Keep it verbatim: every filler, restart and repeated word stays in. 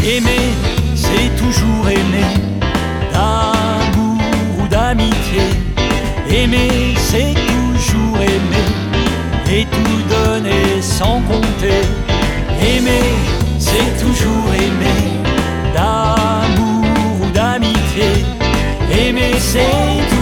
Aimer, c'est toujours aimer, d'amour ou d'amitié. Aimer, c'est toujours aimer, et tout donner sans compter. Aimer, c'est toujours aimer, d'amour ou d'amitié. Aimer, c'est